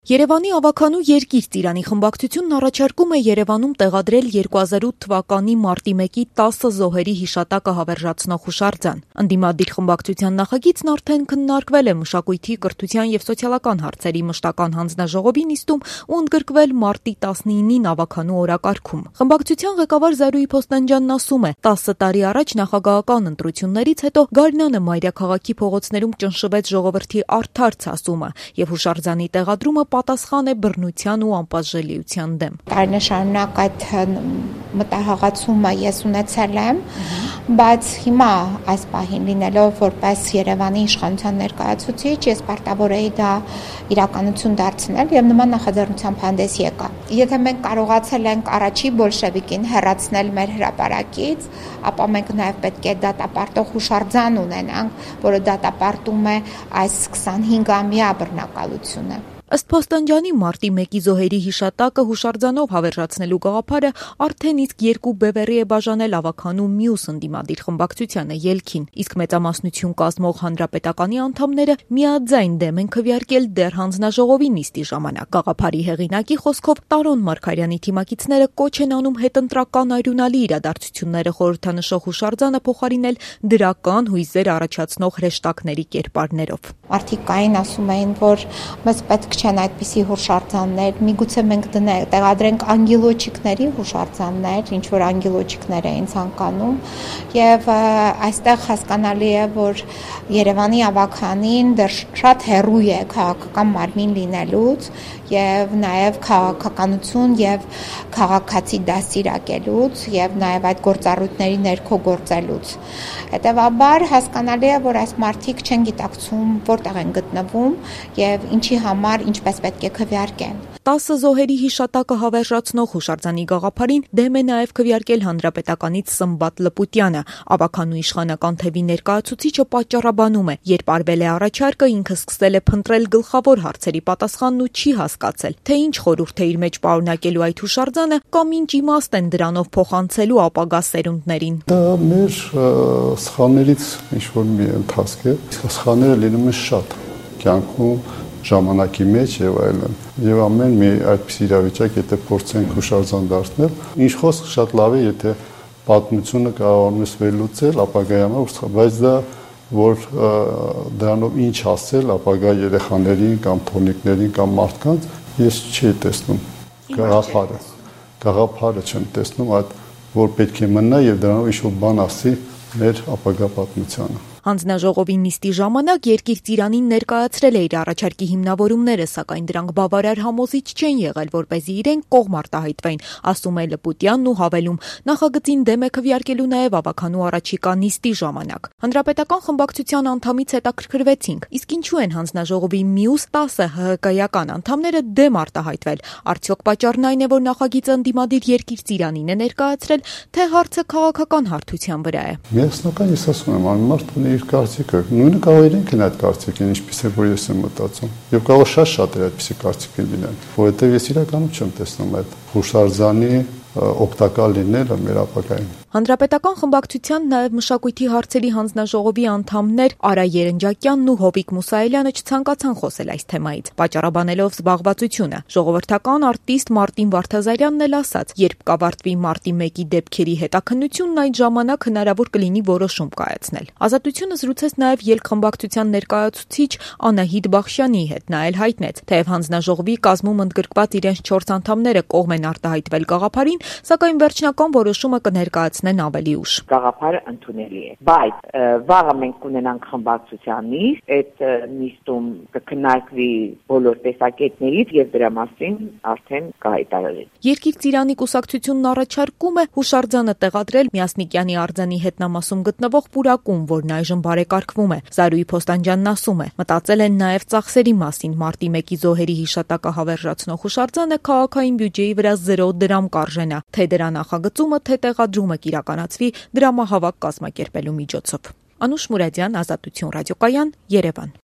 Երևանի ավագանու երկիր ծիրանի խմբակցությունն առաջարկում է Երևանում տեղադրել 2008 թվականի մարտի 1-ի 10 զոհերի հիշատակը հավերժացնող հուշարձան։ Ընդդիմադիր խմբակցության նախագիծն արդեն քննարկվել է Մշակույթի, կրթության և սոցիալական հարցերի մշտական հանձնաժողովի նիստում ու ընդգրկվել մարտի 19-ին ավագանու օրակարգում։ Խմբակցության ղեկավար Զարուհի Փոստանջյանն ասում է, 10 տարի առաջ նախագահական ընտրություններից հետո Գարնանը մայրաքաղաքի փողոցներում ճնշվեց ժողովրդի արդար ցասումը և հուշարձանի տեղադրումը պատասխան է բռնության ու անպատժելիության դեմ։ Տարիներ շարունակ այդ մտահղացումը ես ունեցել եմ, բայց հիմա այս պահին լինելով որպես Երևանի իշխանության ներկայացուցիչ, ես պարտավոր էի դա իրականություն դարձնել եւ նման նախաձեռնությամբ հանդես եկա։ Եթե մենք կարողացել ենք առաջի բոլշևիկին հեռացնել մեր հրապարակից, ապա մենք նաեւ պետք է դատապարտող հուշարձան ունենանք, որը դատապարտում է այս 25-ամյա բռնակալությունը։ Ըստ Փոստանջյանի մարտի 1-ի զոհերի հիշատակը հուշարձանով հավերժացնելու գաղափարը արդեն իսկ երկու բևեռի է բաժանել ավագանու մյուս ընդդիմադիր խմբակցությանը ելքին, իսկ մեծամասնություն կազմող հանրապետականի անդամները միաձայն դեմ են քվեարկել դեռ հանձնաժողովի նիստի ժամանակ։ Գաղափարի հեղինակի խոսքով Տարոն Մարգարյանի թիմակիցները կոչ են անում հետընտրական արյունալի իրադարձությունները խորհրդանշող հուշարձանը փոխարինել դրական հույզեր առաջացնող հրեշտակների կերպարներով։ Մարդիկ կային ասում էին, որ մեզ պետք չեն այդպիսի հուշարձաններ, միգուցե մենք տեղադրենք անգելոջիկների հուշարձաններ, ինչ որ անգելոջիկներ էին ցանկանում, եւ այստեղ հասկանալի է, որ Երևանի ավագանին դեռ շատ հեռու է քաղաքական մարմին լինելուց եւ նաեւ քաղաքականություն եւ քաղաքացի դաստիարակելուց եւ նաեւ այդ գործառույթների ներքո գործելուց։ Հետեւաբար հասկանալի է, որ այս մարդիկ չեն գիտակցում որտեղ են գտնվում եւ ինչի համար ինչպես պետք է քվեարկեն։ 10 զոհերի հիշատակը հավերժացնող հուշարձանի գաղափարին դեմ է նաև քվեարկել Հանրապետականից Սմբատ Լպուտյանը։ Ավագանու իշխանական թևի ներկայացուցիչը պատճառաբանում է, երբ արվել է առաջարկը, ինքը սկսել է փնտրել գլխավոր հարցերի պատասխանն ու չի հասկացել, թե ինչ խորհուրդ է իր մեջ պարունակելու այդ հուշարձանը կամ ինչ իմաստ են դրանով փոխանցելու ապագա սերունդներին։ Դա մեր սխալներից ինչ-որ մի ընթացք է, սխալները լինում են շատ կյանքում, ժամանակի մեջ եւ այլն։ Եվ ամեն մի այդպիսի իրավիճակ, եթե փորձենք հուշարձան դարձնել, ինչ խոսք շատ լավ է, եթե պատմությունը կարողանում ես վերլուծել ապագայի համար, բայց դա որ դրանով ինչ ասել ապագա երեխաներին կամ թորնիկներին կամ մարդկանց, ես չի տեսնում գաղափարը չեմ տեսնում, այդ որ պետք է մնա եւ դրանով ինչ-որ բան ասի մեր ապագա պատմությանը։ Հանձնաժողովի նիստի ժամանակ Երկիր ծիրանին ներկայացրել է իր առաջարկի հիմնավորումները, սակայն դրանք բավարար համոզիչ չեն եղել, որպեսզի իրենք կողմ արտահայտվեն, ասում է Լպուտյանն ու հավելում. նախագծին դեմ է քվեարկելու նաև ավագանու առաջիկա նիստի ժամանակ։ Հանրապետական խմբակցության անդամից հետաքրքրվեցինք, իսկ ինչու են հանձնաժողովի մյուս 10 ՀՀԿ-ական անդամները դեմ արտահայտվել։ Արդյոք պատճառն այն է, որ նախագիծը ընդդիմադիր Երկիր ծիրանին է ներկայացրել, թե հարցը քաղաքական հարթության վրա է։ Միասնական ես ասում եմ, անմարդ իր կարծիքը, նույնը կարող իրենք են այդ կարծիքին, ինչպես է որ ես եմ մտածում։ Եվ կարող շատ է այդպիսի կարծիքներ լինեն, որովհետև ես իրականում չեմ տեսնում այդ հուշարձանի օգտակար լինելը մեր ապագային։ Հանրապետական խմբակցության նաև Մշակույթի հարցերի հանձնաժողովի անդամներ Արա Երնջակյանն ու Հովիկ Մուսայելյանը չցանկացան խոսել այս թեմայից, պատճառաբանելով զբաղվածությունը։ Ժողովրդական արտիստ Մարտին Վարդազարյանն էլ ասաց, երբ կավարտվի մարտի 1-ի դեպքերի հետաքննությունն, այդ ժամանակ հնարավոր կլինի որոշում կայացնել։ Ազատությունը զրուցեց նաև ելք-խմբակցության ներկայացուցիչ Անահիտ Բախշյանի հետ, նա էլ հայտնեց, թեև հանձնաժողովի կազմում ընդգրկված իրենց 4 անդամները կողմ են արտահայտվել գաղափարին, սակայն վերջնական որոշումը կներկայացնեն ավելի ուշ։ Գաղափարը ընդունելի է, բայց վաղը մենք կունենանք խմբակցության նիստ, այդ նիստում կքննարկվի բոլոր տեսակետներից եւ դրա մասին արդեն կհայտարարվի։ Երկիր ծիրանի կուսակցությունն առաջարկում է հուշարձանը տեղադրել Միասնիկյանի արձանի հետնամասում գտնվող պուրակում, որն այժմ բարեկարգվում է։ Զարուհի Փոստանջյանն ասում է, մտածել են նաև ծախսերի մասին, մարտի 1-ի զոհերի հիշատակը հավերժացնող հուշարձանը քաղաքային բյուջեի վրա 0 դրամ կարժենա, թե դրա նախագծումը, թե տեղադրումը կիրականացվի դրամահավաք կազմակերպելու միջոցով։ Անուշ Մուրադյան, Ազատություն ռադիոկայան, Երևան։